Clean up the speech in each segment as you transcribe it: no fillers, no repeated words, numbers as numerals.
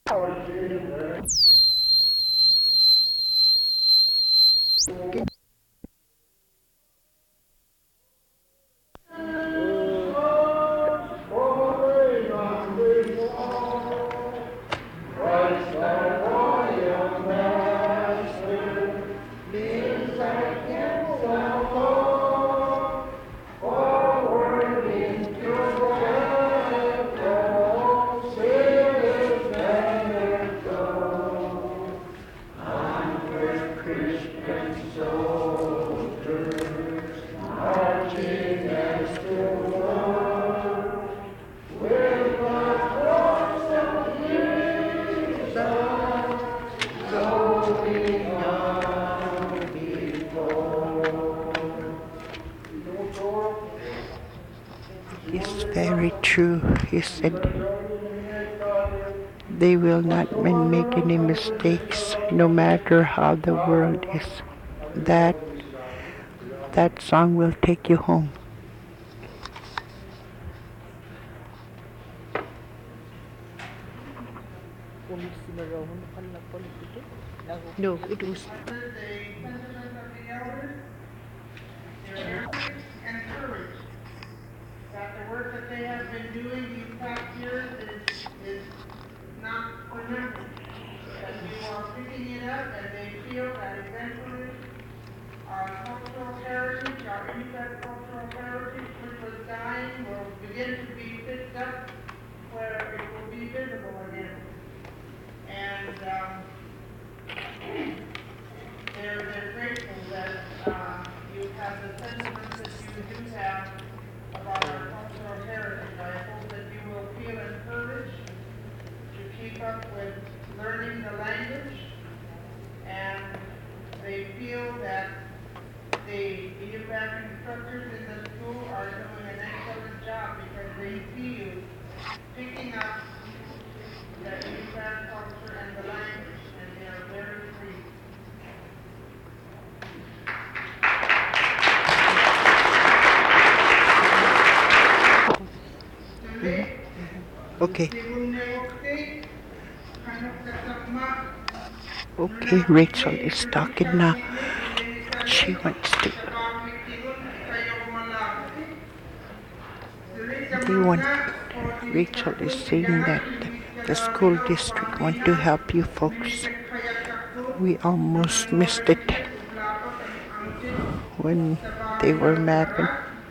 It's very true. He said they will not make any mistakes no matter how the world is. That that song will take you home. No, it was And courage that the work that they have been doing these past years is not for nothing. That you are picking it up and they feel that eventually our cultural heritage, our Inuit cultural heritage, which was dying, will begin to be picked up where it will be visible again. And they're grateful that you have the sentiments that you do have about our cultural heritage. I hope that you will feel encouraged to keep up with learning the language, and they feel that the Inupiaq instructors in the school are doing an excellent job because they see you picking up the Inupiaq culture and the language, and they are very pleased. okay. Okay, Rachel is talking now. She wants to. Rachel is saying that the school district want to help you folks. We almost missed it when they were mapping.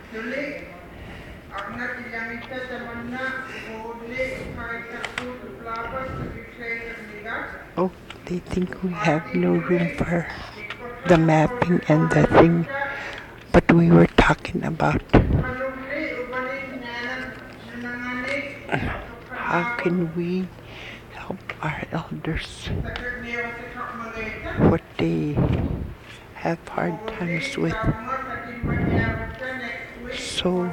Oh, they think we have no room for the mapping and the thing, but we were talking about how can we help our elders, what they have hard times with. So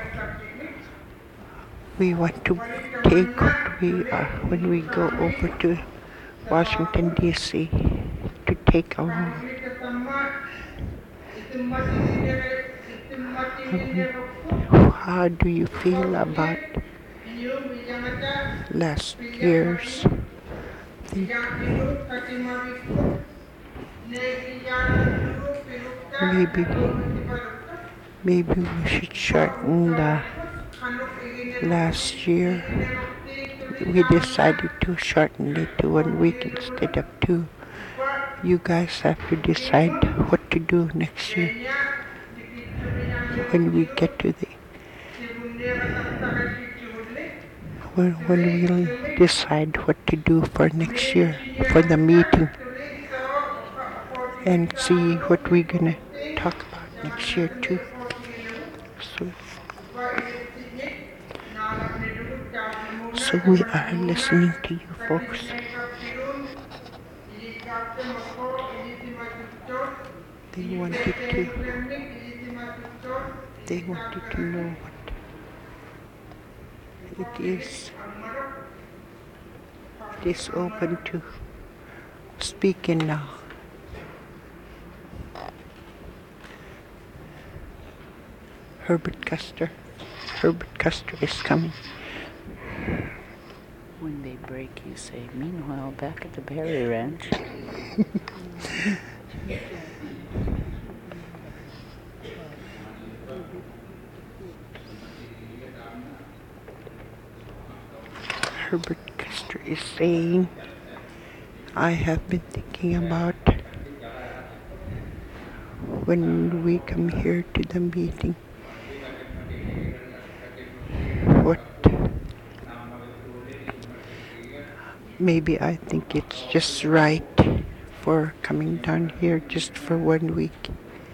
we want to take what we are when we go over to Washington, D.C. to take our How do you feel about last year's thing? Maybe we should shorten the last year. We decided to shorten it to 1 week instead of 2. You guys have to decide what to do next year when we get to the when we'll decide what to do for next year for the meeting and see what we're gonna talk about next year too. So we are listening to you folks. They wanted to know what it is. It is open to speaking now. Herbert Custer is coming. When they break, you say, "Meanwhile, back at the Berry Ranch." Herbert Custer is saying, I have been thinking about when we come here to the meeting, what maybe I think it's just right for coming down here just for 1 week.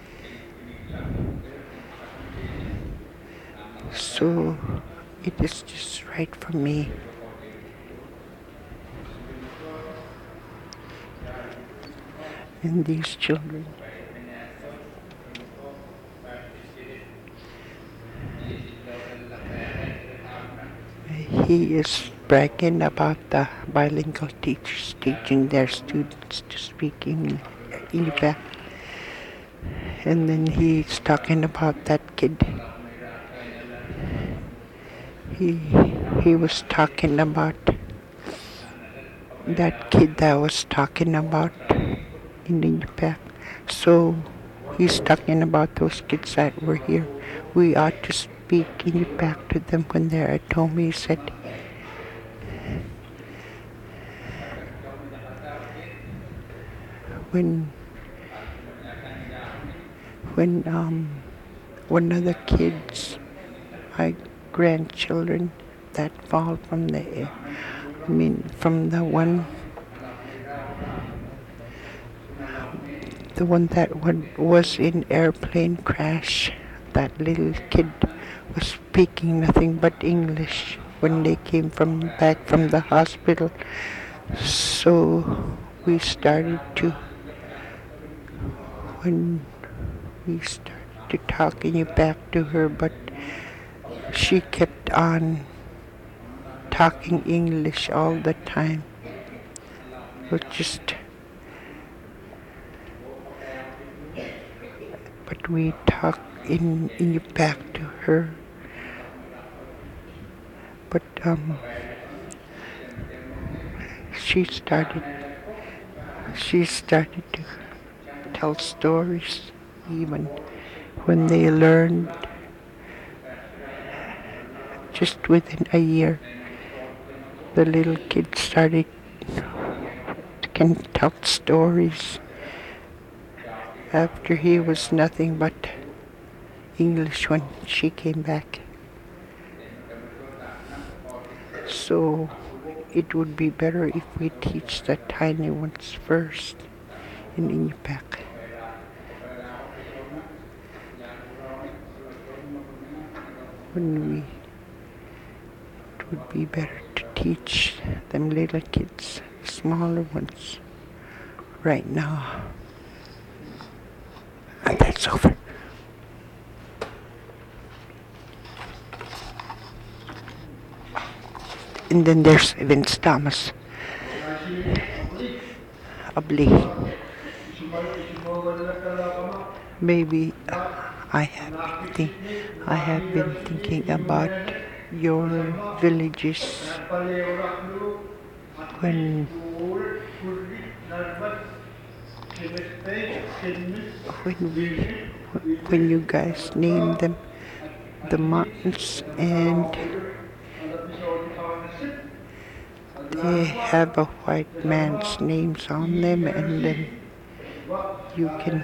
So it is just right for me. And these children. He is bragging about the bilingual teachers teaching their students to speak Inupiaq. And then he's talking about that kid. He was talking about that kid that was talking about in Inupiaq. So he's talking about those kids that were here. We ought to speak Inupiaq to them when they're at home, he said. When one of the kids, my grandchildren that fall from the one that was in airplane crash, that little kid was speaking nothing but English when they came back from the hospital. So we started to talking it back to her, but she kept on talking English all the time. But we talk in back to her. But she started to tell stories even when they learned just within a year. The little kid can tell stories after he was nothing but English when she came back. So it would be better if we teach the tiny ones first in Inupiaq. It would be better to teach them little kids, smaller ones, right now. And that's over. And then there's Vince Thomas. Abli. Maybe I have been thinking about your villages when you guys name them the mountains, and they have a white man's names on them, and then you can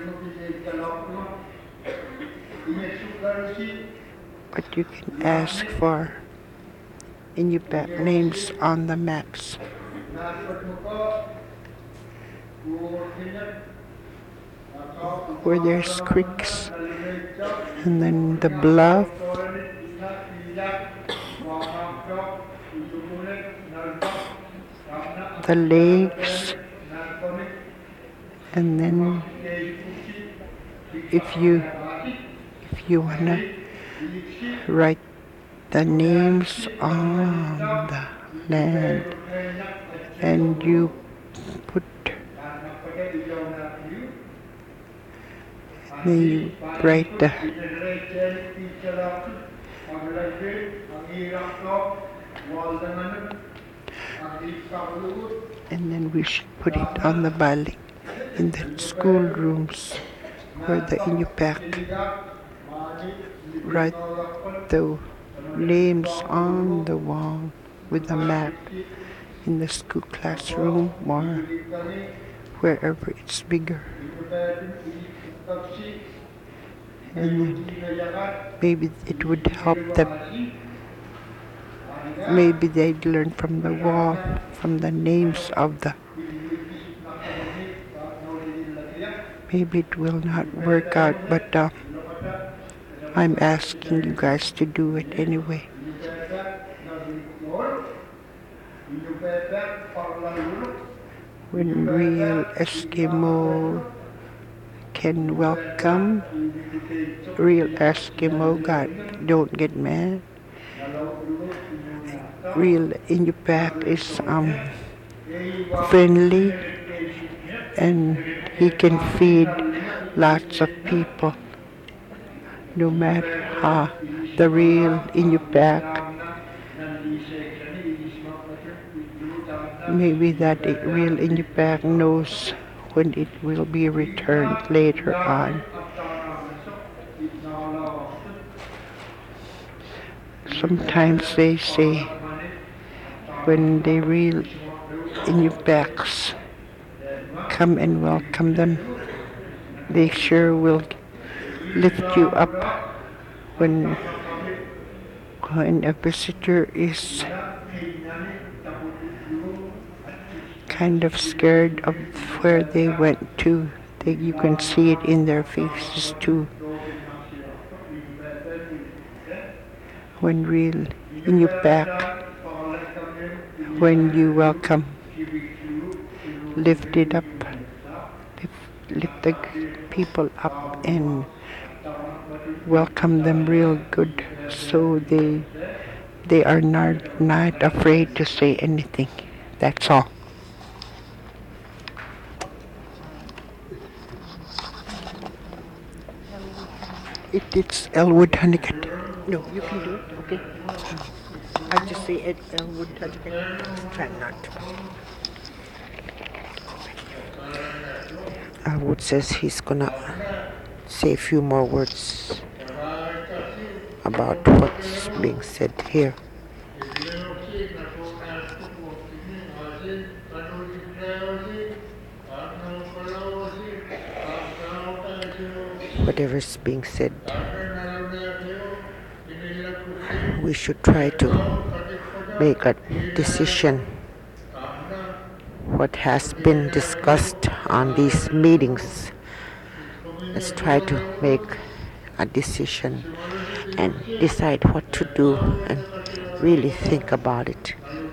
ask for Inupiaq names on the maps. Where there's creeks, and then the bluff, the lakes, and then if you wanna write the names on the land, and you write And then we should put it on the baling in the schoolrooms where the Inupiaq write the names on the wall with a map in the school classroom or wherever it's bigger. And then maybe it would help them. Maybe they'd learn from the wall, from the names of the. Maybe it will not work out, but I'm asking you guys to do it anyway. When real Eskimo can welcome, real Eskimo God, don't get mad. Real Inupiaq is friendly and he can feed lots of people. No matter how the real Inupiaq, maybe that real Inupiaq knows when it will be returned later on. Sometimes they say when the real Inupiaqs come and welcome them, they sure will lift you up when a visitor is kind of scared of where they went to. You can see it in their faces too. When real Inupiaq, when you welcome, lift it up, lift the people up and welcome them real good, so they are not afraid to say anything. That's all. It's Elwood Honeycutt. No, you can do it, okay? I just say Elwood Honeycutt. Try not to. Elwood says he's gonna say a few more words about what's being said here. Whatever's being said, we should try to make a decision what has been discussed on these meetings. Let's try to make a decision and decide what to do and really think about it.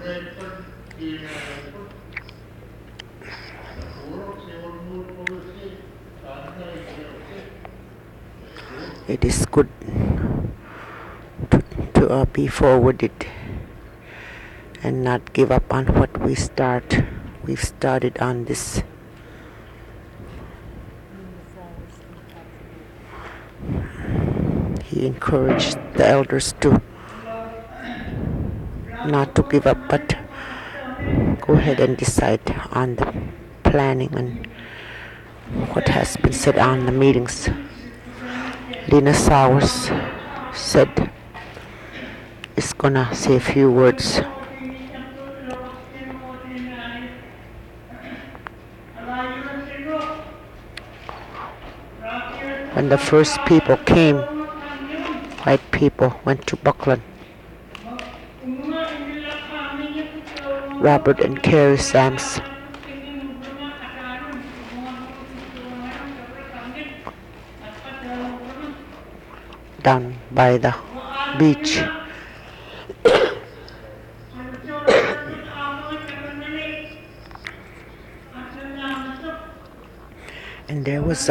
It is good to be forwarded and not give up on what we've started on this. He encouraged the elders to not to give up, but go ahead and decide on the planning and what has been said on the meetings. Lena Sowers said is gonna say a few words. When the first people came, white people went to Buckland. Robert and Carrie Sams down by the beach. And there was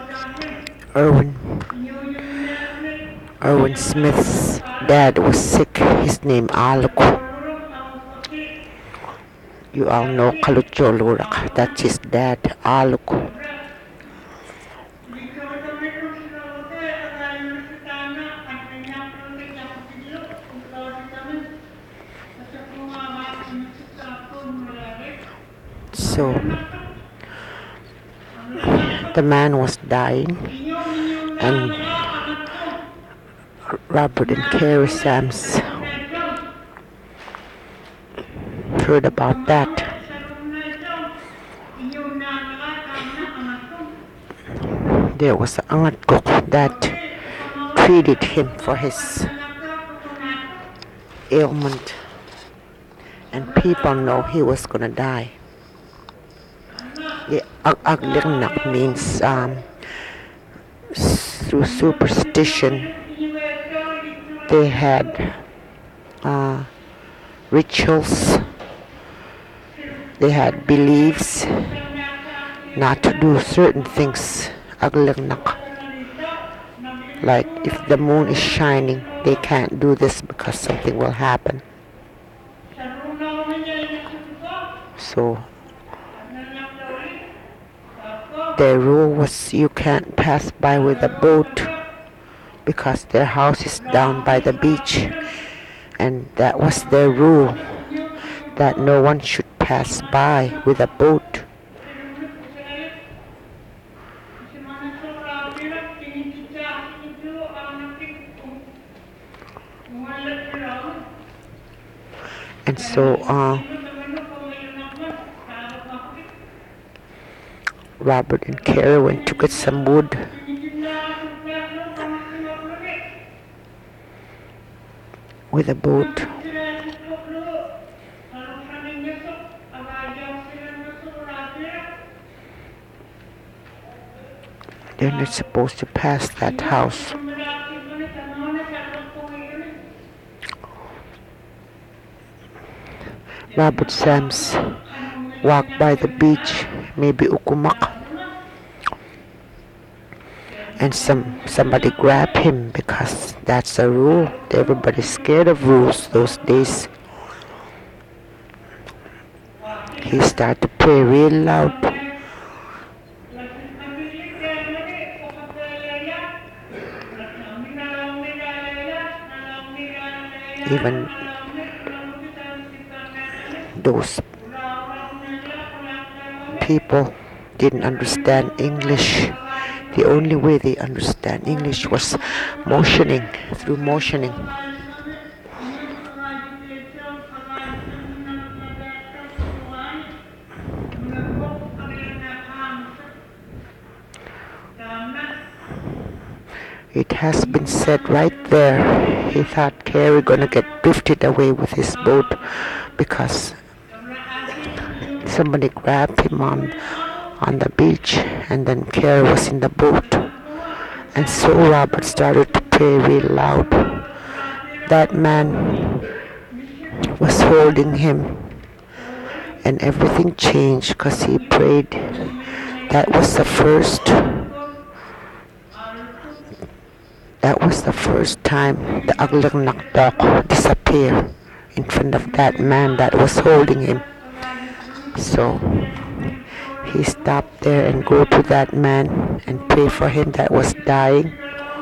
Erwin Smith's dad was sick. His name Aluk. You all know Kalucho Lurak. That's his dad, Aluk. So the man was dying, and Robert and Carrie Sams heard about that. There was an aunt cook that treated him for his ailment, and people know he was gonna die. The Aglignak means through superstition they had rituals, they had beliefs not to do certain things. Aglignak, like if the moon is shining, they can't do this because something will happen. So their rule was you can't pass by with a boat because their house is down by the beach, and that was their rule, that no one should pass by with a boat. And so Robert and Carrie went to get some wood, with a boat. They're not supposed to pass that house. Robert Sams walked by the beach, maybe Ukumak, and somebody grabbed him because that's a rule. Everybody's scared of rules those days. He started to pray real loud. Even those people didn't understand English. The only way they understand English was motioning, through motioning. It has been said right there, he thought Carrie gonna get drifted away with his boat because somebody grabbed him on the beach, and then Carrie was in the boat. And so Robert started to pray real loud. That man was holding him, and everything changed because he prayed. That was the first time the Aglignak dog disappeared in front of that man that was holding him. So he stopped there and go to that man and pray for him that was dying.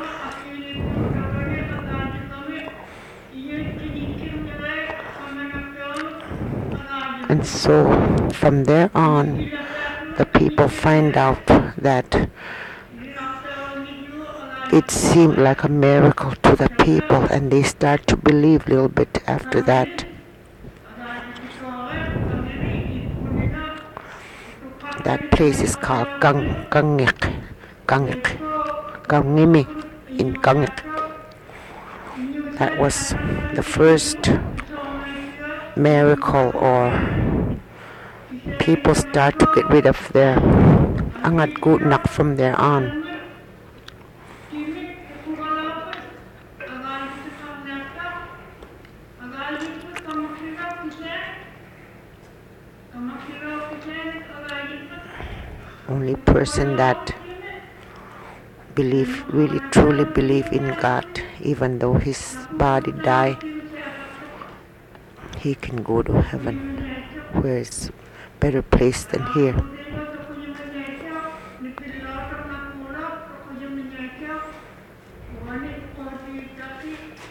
And so from there on, the people find out that it seemed like a miracle to the people, and they start to believe a little bit after that. That place is called Kangik in Kangik. That was the first miracle, or people start to get rid of their Angat Gutnak from there on. Only person that really truly believe in God, even though his body died, he can go to heaven, where it's better place than here.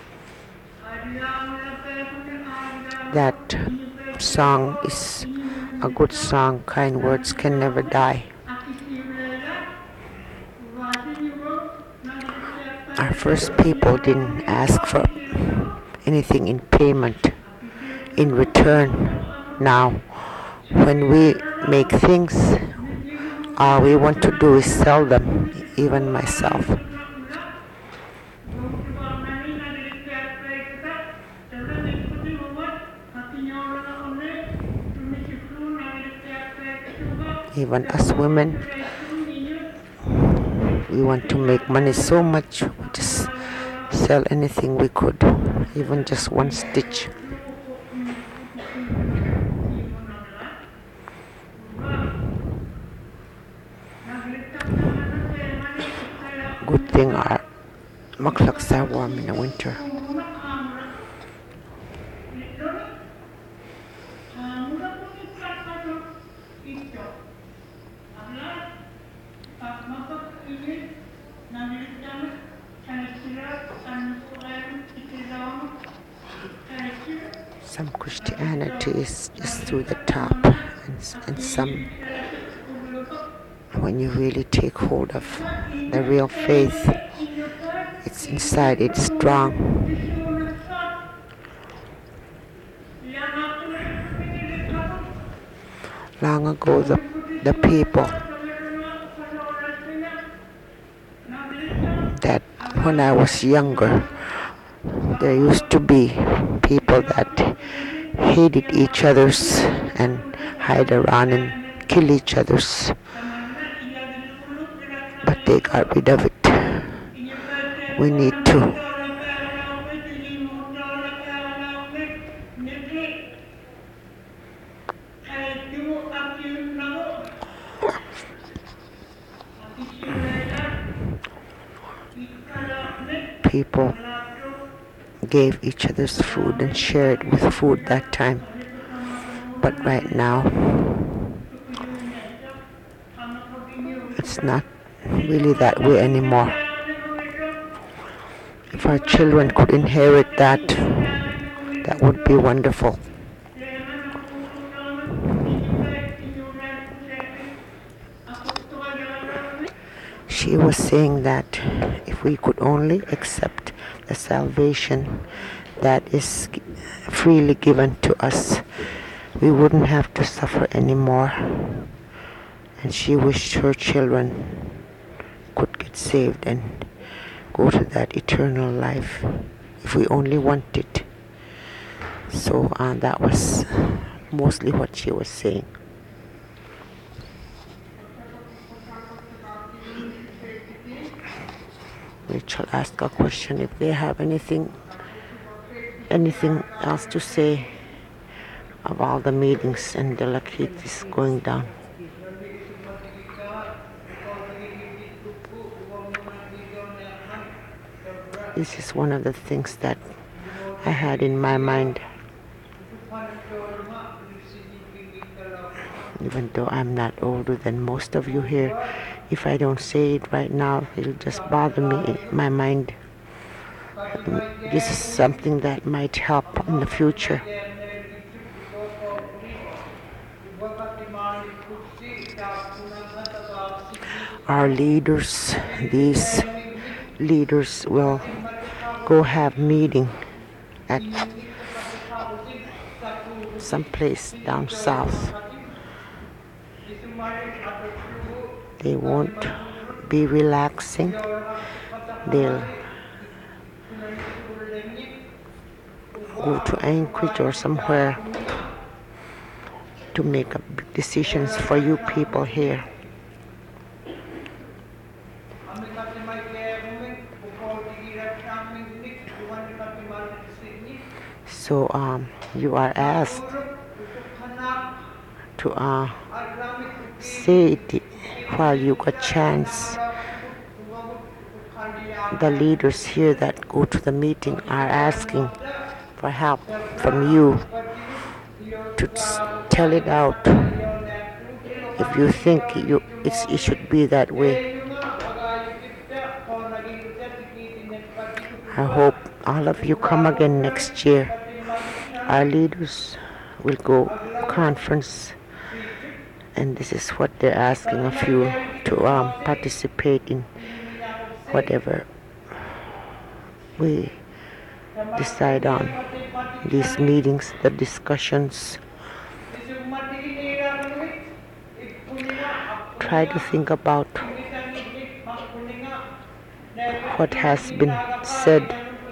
That song is a good song, kind words can never die. Our first people didn't ask for anything in payment, in return. Now, when we make things, all we want to do is sell them, even myself. Even as women, we want to make money so much, we just sell anything we could, even just one stitch. Good thing our muklaks are warm in the winter. Some Christianity is just through the top, and some, when you really take hold of the real faith, it's inside, it's strong. Long ago, the people that when I was younger, there used to be people that hated each other's and hide around and kill each other's, but they got rid of it. We need to. People gave each other's food and shared with food that time. But right now, it's not really that way anymore. If our children could inherit that, that would be wonderful. She was saying that if we could only accept the salvation that is freely given to us, we wouldn't have to suffer anymore. And she wished her children could get saved and go to that eternal life if we only want it. So that was mostly what she was saying. Rachel asked a question if they have anything else to say of all the meetings and the Lakitis going down. This is one of the things that I had in my mind. Even though I'm not older than most of you here, if I don't say it right now, it'll just bother me in my mind. This is something that might help in the future. Our leaders, these leaders will go have meeting at some place down south. They won't be relaxing. They'll go to Anchorage or somewhere to make decisions for you people here. So you are asked to say it while you got chance. The leaders here that go to the meeting are asking for help from you to tell it out. If you think it should be that way. I hope all of you come again next year. Our leaders will go conference And this is what they're asking of you to participate in whatever we decide on these meetings, the discussions. Try to think about what has been said.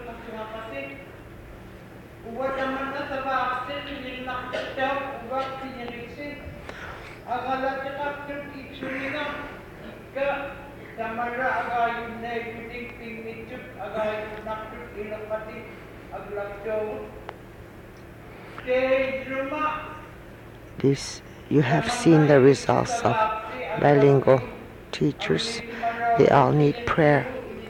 This, you have seen the results of bilingual teachers. They all need prayer.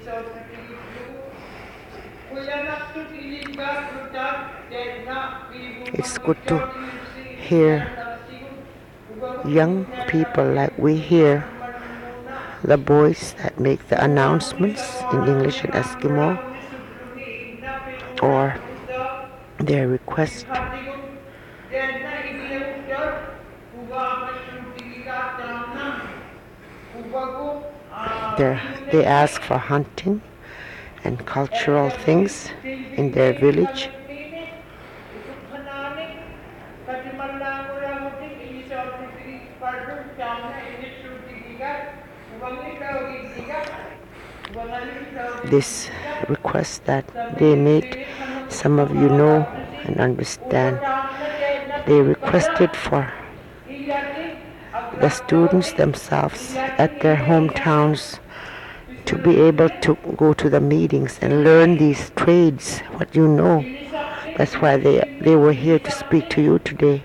It's good to hear young people like we hear the boys that make the announcements in English and Eskimo, or their request. They ask for hunting and cultural things in their village. This request that they made, some of you know and understand. They requested for the students themselves at their hometowns to be able to go to the meetings and learn these trades, what you know. That's why they were here to speak to you today.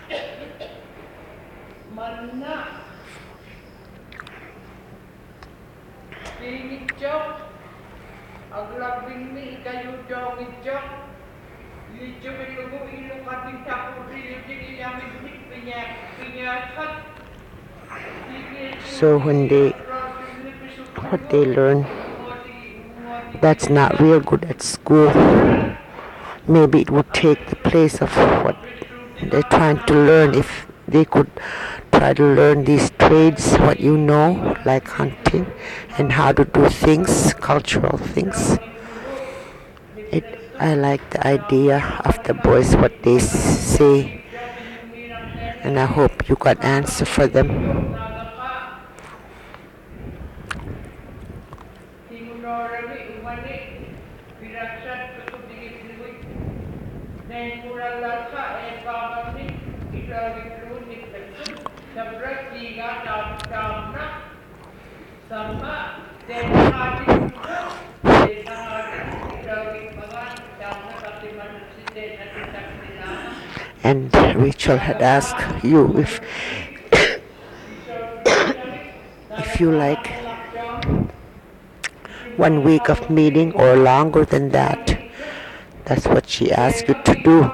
So what they learn, that's not real good at school. Maybe it would take the place of what they're trying to learn if they could try to learn these trades, what you know, like hunting and how to do things, cultural things. I like the idea of the boys, what they say, and I hope you got answer for them. And Rachel had asked you if you like 1 week of meeting or longer than that. That's what she asked you to do.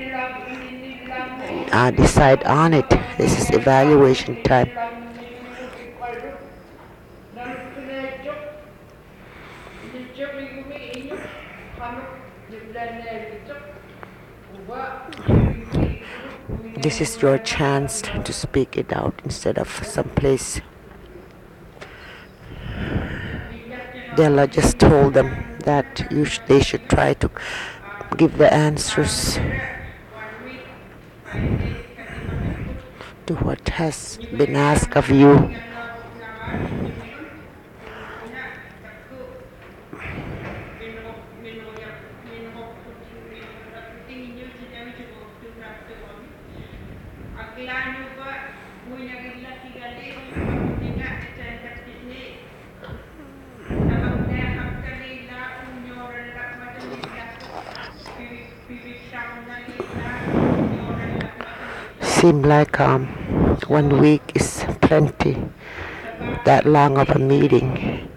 Decide on it. This is evaluation time. This is your chance to speak it out instead of someplace. Della just told them that they should try to give the answers to what has been asked of you. Seem like 1 week is plenty, that long of a meeting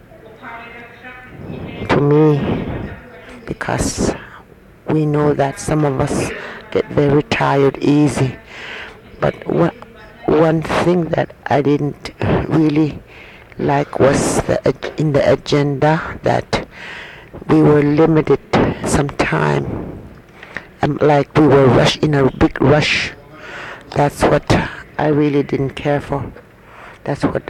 to me, because we know that some of us get very tired easy. But one thing that I didn't really like was in the agenda that we were limited some time, like we were in a big rush. That's what I really didn't care for. That's what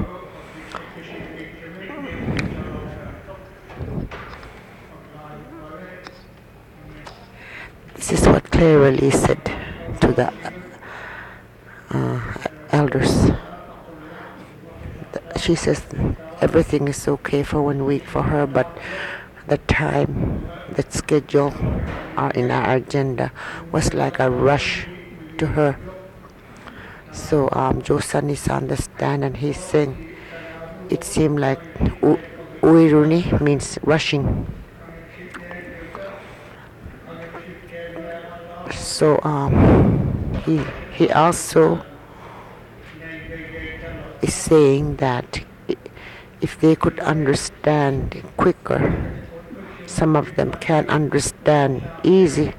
this is what Claire Lee said to the elders. She says everything is okay for 1 week for her, but the time, the schedule in our agenda was like a rush to her. So Josan is understand, and he's saying it seemed like uiruni means rushing. So he also is saying that if they could understand quicker, some of them can understand easy.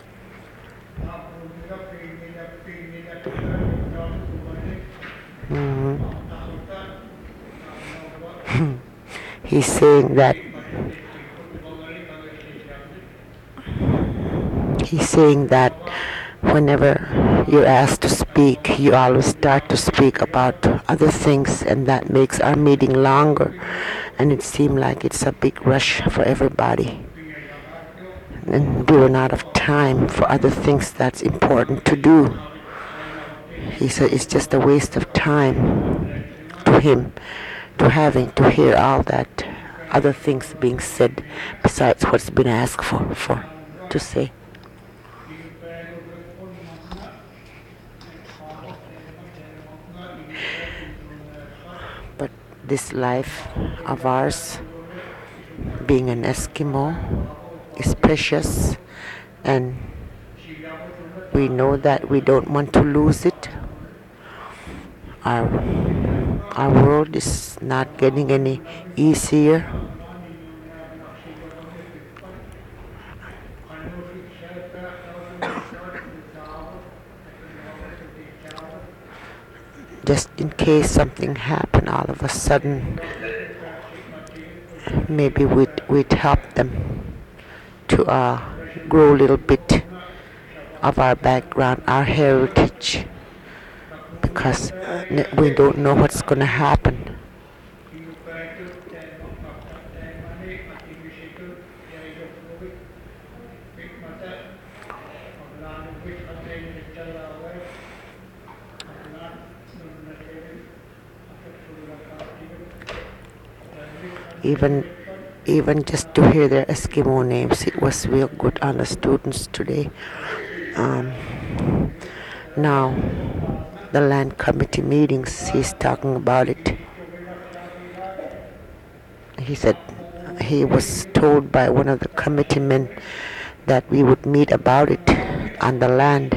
He's saying that whenever you're asked to speak, you always start to speak about other things, and that makes our meeting longer. And it seemed like it's a big rush for everybody. And we run out of time for other things that's important to do. He said it's just a waste of time to him to having to hear all that other things being said besides what's been asked for to say. But this life of ours, being an Eskimo, is precious, and we know that we don't want to lose it. Our world is not getting any easier. Just in case something happened all of a sudden, maybe we'd help them to grow a little bit of our background, our heritage, because we don't know what's going to happen. Even just to hear their Eskimo names, it was real good on the students today. Now, the land committee meetings, he's talking about it. He said he was told by one of the committeemen that we would meet about it on the land.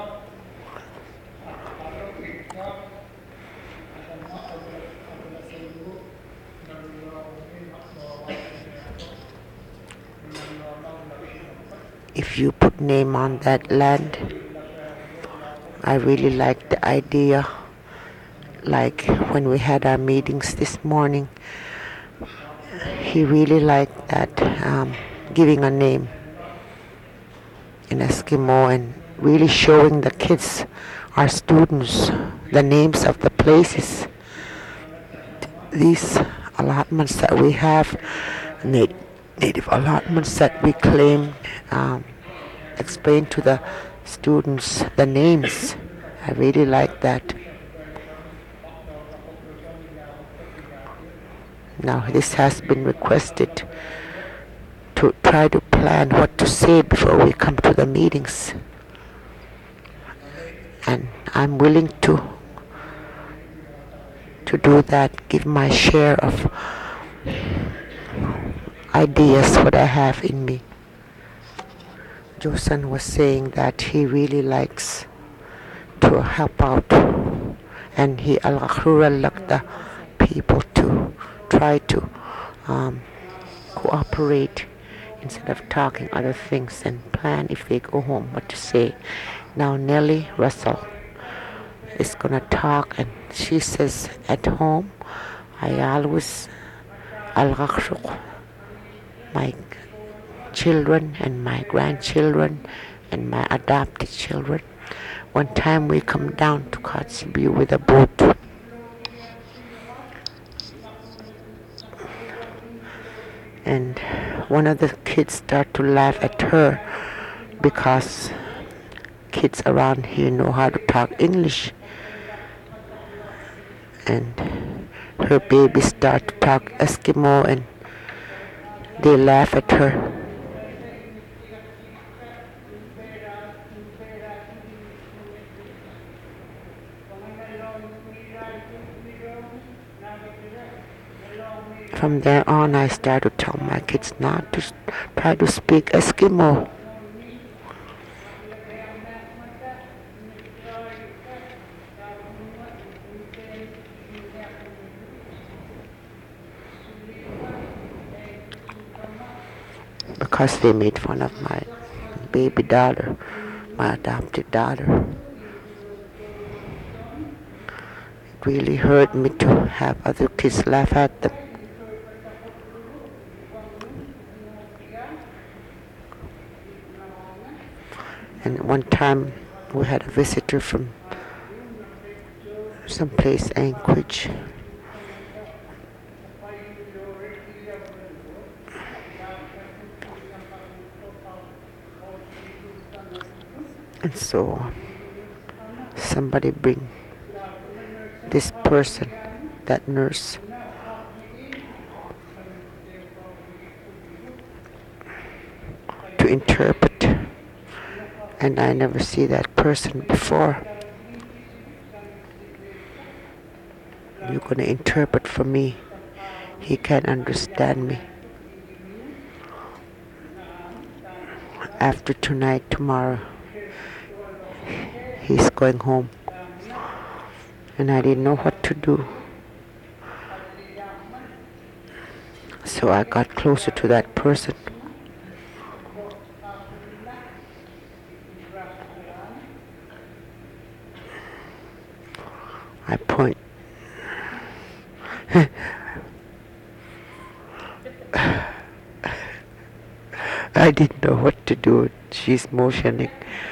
If you put name on that land, I really like the idea. Like when we had our meetings this morning, he really liked that, giving a name in Eskimo and really showing the kids, our students, the names of the places. These allotments that we have, native allotments that we claim, explain to the students the names. I really like that. Now this has been requested to try to plan what to say before we come to the meetings. And I'm willing to do that, give my share of ideas what I have in me. Josan was saying that he really likes to help out, and he like the people to try to cooperate instead of talking other things and plan if they go home what to say. Now Nellie Russell is gonna talk, and she says, at home I always my children and my grandchildren and my adopted children One time we come down to Kotzebue with a boat, and one of the kids start to laugh at her because kids around here know how to talk English, and her baby start to talk Eskimo, and they laugh at her. From there on, I started to tell my kids not to try to speak Eskimo. Because they made fun of my baby daughter, my adopted daughter. It really hurt me to have other kids laugh at them. And one time we had a visitor from someplace, Anchorage. And so somebody bring this person, that nurse, to interpret. And I never see that person before. You're going to interpret for me. He can't understand me. After tonight, tomorrow, he's going home. And I didn't know what to do. So I got closer to that person. I point. I didn't know what to do. She's motioning.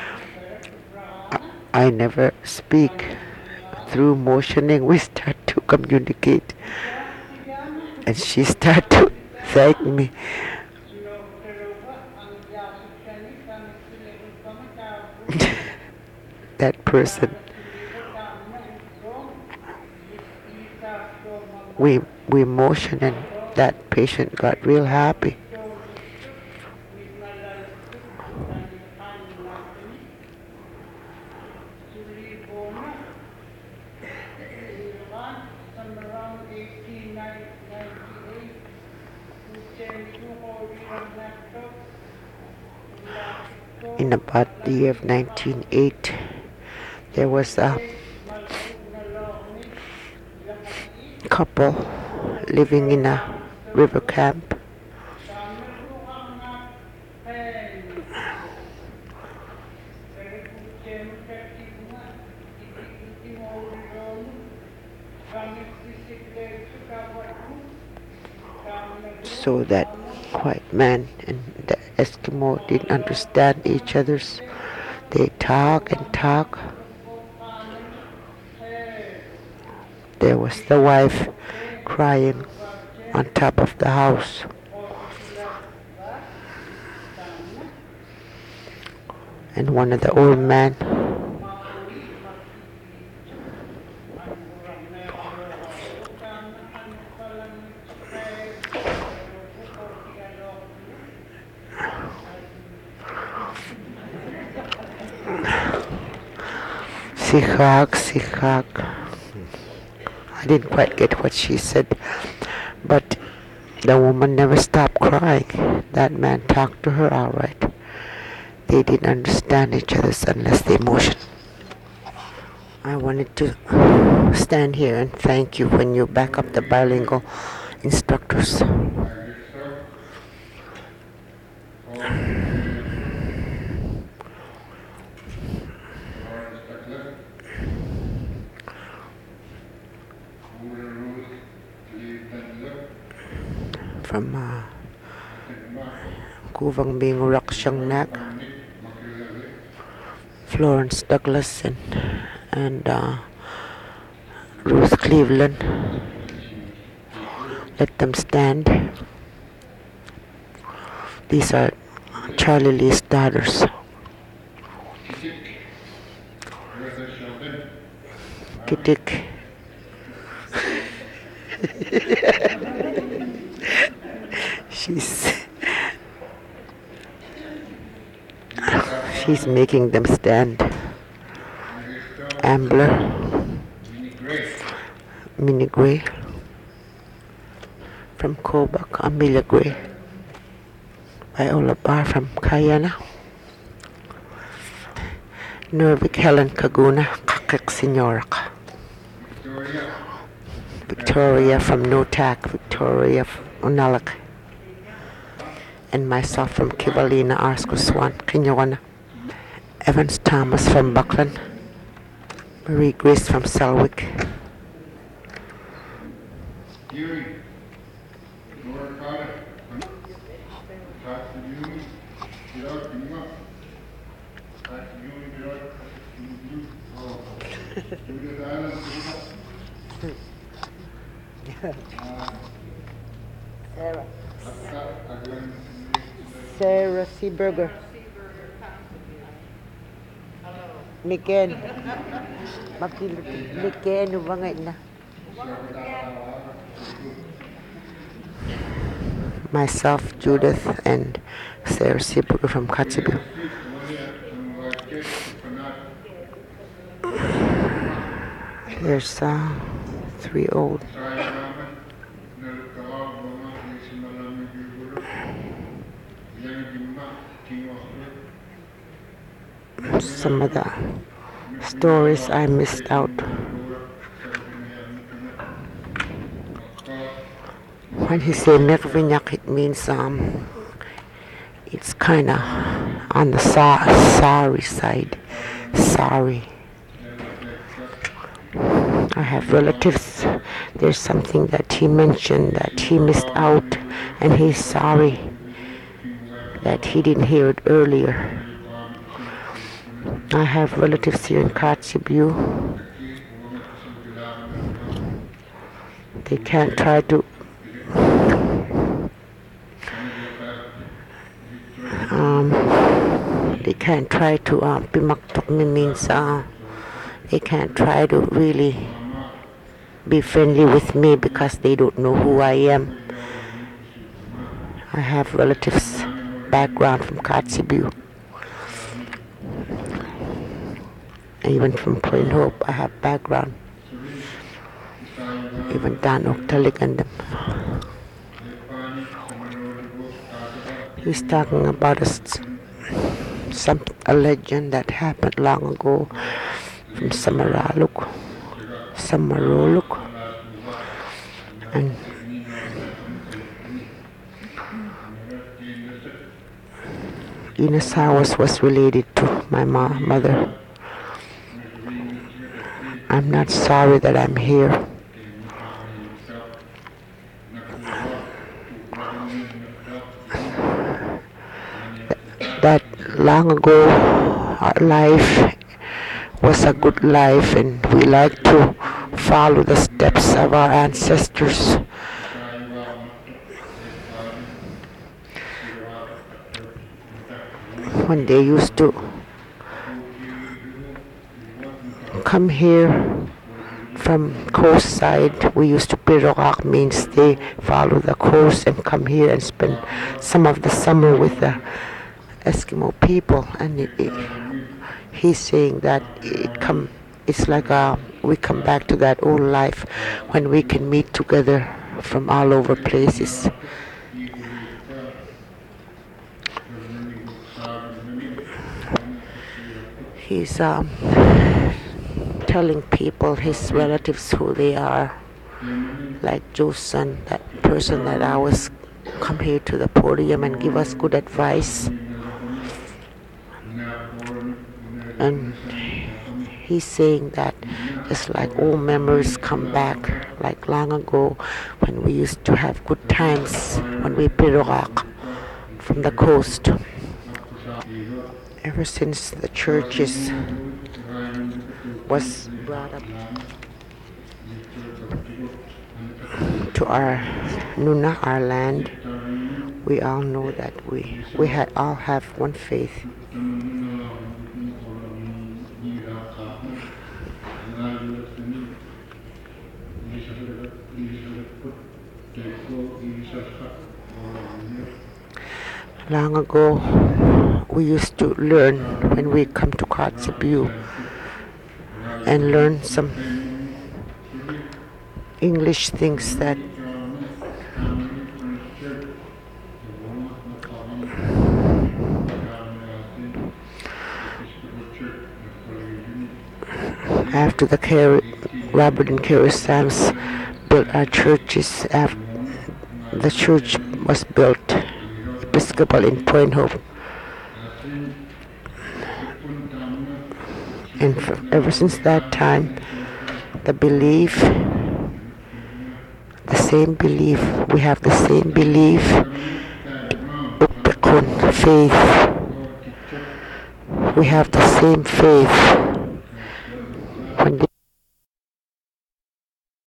I never speak. Through motioning, we start to communicate. And she started to thank me. That person. We motioned, and that patient got real happy. In about the year of 1908, there was a couple living in a river camp. So that white man and the Eskimo didn't understand each other's. They talk and talk. There was the wife crying on top of the house. And one of the old men Sihak. I didn't quite get what she said, but the woman never stopped crying. That man talked to her all right. They didn't understand each other unless they motioned. I wanted to stand here and thank you when you back up the bilingual instructors. From Kuvang Bing Rakshang Nak, Florence Douglas and Ruth Cleveland. Let them stand. These are Charlie Lee's daughters. Kitik. She's making them stand. Ambler, Minnie Gray, from Kobuk, Amelia Gray, Viola Barr from Kayana, Nervik Helen Kaguna, Kakak Signorak, Victoria from Notak, Victoria from Unalak, and myself from Kivalina, Arsko Swan, Kinyawana, Evans Thomas from Buckland, Marie Grace from Selwick. Sarah Seaberger. Niken. Makilut Niken ubangay na. Myself, Judith, and Sarah Seaberger from Kotzebue. There's 3 old. Some of the stories I missed out. When he say Mervinyak, it means it's kind of on the sorry side. Sorry. I have relatives. There's something that he mentioned that he missed out, and he's sorry that he didn't hear it earlier. I have relatives here in Kotzebue. They can't try to pimaktok me means they can't try to really be friendly with me because they don't know who I am. I have relatives background from Kotzebue. Even from Point Hope, I have background. Even Dan Oktalik and them. He's talking about a legend that happened long ago from Samaroluk, and Inasawas was related to my mother. I'm not sorry that I'm here. That long ago, our life was a good life, and we like to follow the steps of our ancestors. When they used to come here from coast side, we used to Pirokak, means they follow the coast and come here and spend some of the summer with the Eskimo people. And he's saying that it's like we come back to that old life when we can meet together from all over places. He's telling people, his relatives, who they are, like Joe's son, that person that always come here to the podium and give us good advice. And he's saying that just like old memories come back, like long ago when we used to have good times when we pirogak from the coast. Ever since the churches was brought up to our Nuna, our land, we all know that we had all have one faith. Long ago, we used to learn when we come to Kotzebue and learn some English things that after Robert and Carrie Sams built our churches. The church was built Episcopal in Point Hope, and ever since that time, we have the same belief, Upekun faith. We have the same faith.